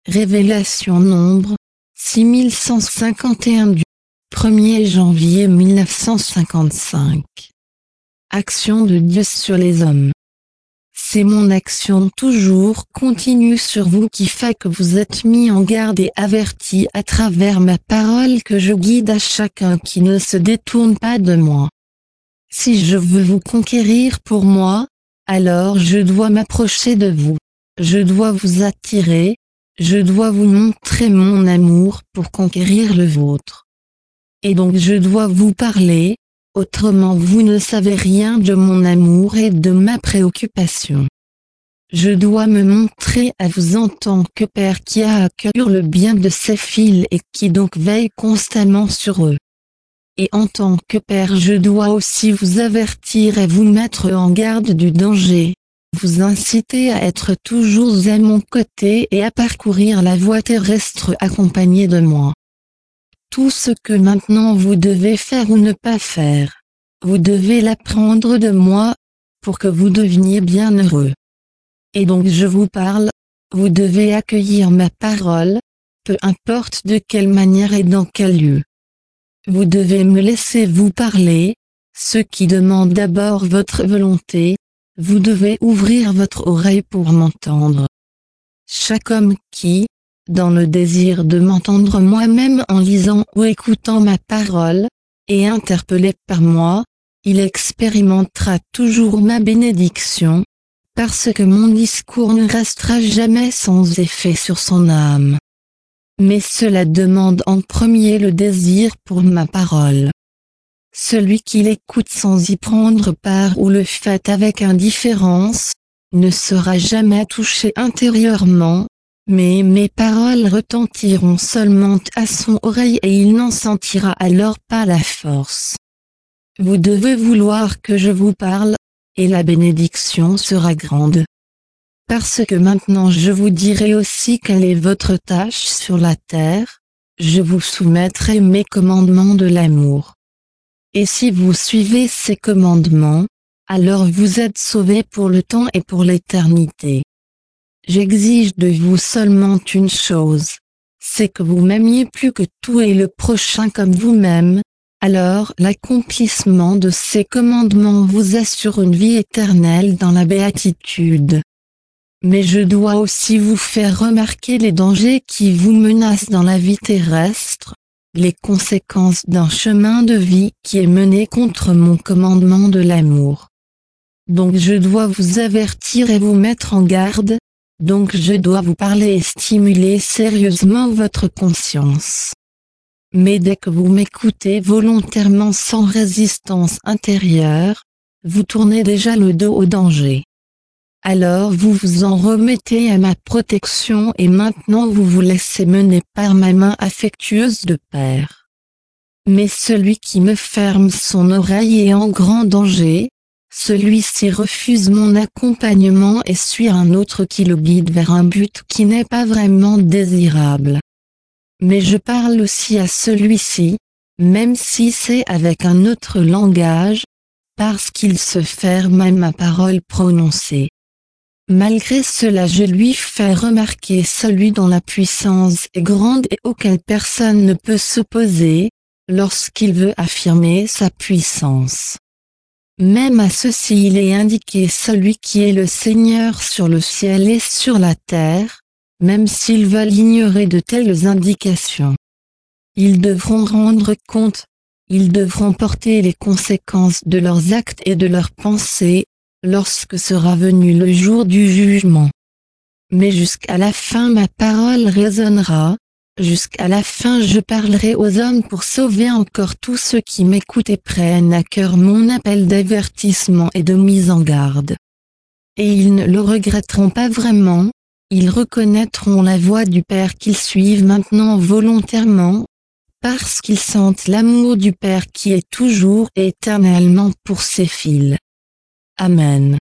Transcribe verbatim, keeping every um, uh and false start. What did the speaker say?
Révélation Nombre, six mille cent cinquante et un du premier janvier mille neuf cent cinquante-cinq. Action de Dieu sur les hommes. C'est mon action toujours continue sur vous qui fait que vous êtes mis en garde et avertis à travers ma parole que je guide à chacun qui ne se détourne pas de moi. Si je veux vous conquérir pour moi, alors je dois m'approcher de vous. Je dois vous attirer, je dois vous montrer mon amour pour conquérir le vôtre. Et donc je dois vous parler, autrement vous ne savez rien de mon amour et de ma préoccupation. Je dois me montrer à vous en tant que Père qui a à cœur le bien de ses fils et qui donc veille constamment sur eux. Et en tant que Père je dois aussi vous avertir et vous mettre en garde du danger, vous inciter à être toujours à mon côté et à parcourir la voie terrestre accompagnée de moi. Tout ce que maintenant vous devez faire ou ne pas faire, vous devez l'apprendre de moi, pour que vous deveniez bien heureux. Et donc je vous parle, vous devez accueillir ma parole, peu importe de quelle manière et dans quel lieu. Vous devez me laisser vous parler, ce qui demande d'abord votre volonté, vous devez ouvrir votre oreille pour m'entendre. Chaque homme qui, dans le désir de m'entendre moi-même en lisant ou écoutant ma parole, est interpellé par moi, il expérimentera toujours ma bénédiction, parce que mon discours ne restera jamais sans effet sur son âme. Mais cela demande en premier le désir pour ma parole. Celui qui l'écoute sans y prendre part ou le fait avec indifférence, ne sera jamais touché intérieurement, mais mes paroles retentiront seulement à son oreille et il n'en sentira alors pas la force. Vous devez vouloir que je vous parle, et la bénédiction sera grande. Parce que maintenant je vous dirai aussi quelle est votre tâche sur la terre, je vous soumettrai mes commandements de l'amour. Et si vous suivez ces commandements, alors vous êtes sauvés pour le temps et pour l'éternité. J'exige de vous seulement une chose, c'est que vous m'aimiez plus que tout et le prochain comme vous-même, alors l'accomplissement de ces commandements vous assure une vie éternelle dans la béatitude. Mais je dois aussi vous faire remarquer les dangers qui vous menacent dans la vie terrestre, les conséquences d'un chemin de vie qui est mené contre mon commandement de l'amour. Donc je dois vous avertir et vous mettre en garde, donc je dois vous parler et stimuler sérieusement votre conscience. Mais dès que vous m'écoutez volontairement sans résistance intérieure, vous tournez déjà le dos au danger. Alors vous vous en remettez à ma protection et maintenant vous vous laissez mener par ma main affectueuse de Père. Mais celui qui me ferme son oreille est en grand danger, celui-ci refuse mon accompagnement et suit un autre qui le guide vers un but qui n'est pas vraiment désirable. Mais je parle aussi à celui-ci, même si c'est avec un autre langage, parce qu'il se ferme à ma parole prononcée. Malgré cela je lui fais remarquer celui dont la puissance est grande et auquel personne ne peut s'opposer, lorsqu'il veut affirmer sa puissance. Même à ceci il est indiqué celui qui est le Seigneur sur le ciel et sur la terre, même s'ils veulent ignorer de telles indications. Ils devront rendre compte, ils devront porter les conséquences de leurs actes et de leurs pensées, lorsque sera venu le jour du jugement. Mais jusqu'à la fin ma parole résonnera, jusqu'à la fin je parlerai aux hommes pour sauver encore tous ceux qui m'écoutent et prennent à cœur mon appel d'avertissement et de mise en garde. Et ils ne le regretteront pas vraiment, ils reconnaîtront la voie du Père qu'ils suivent maintenant volontairement, parce qu'ils sentent l'amour du Père qui est toujours et éternellement pour ses fils. Amen.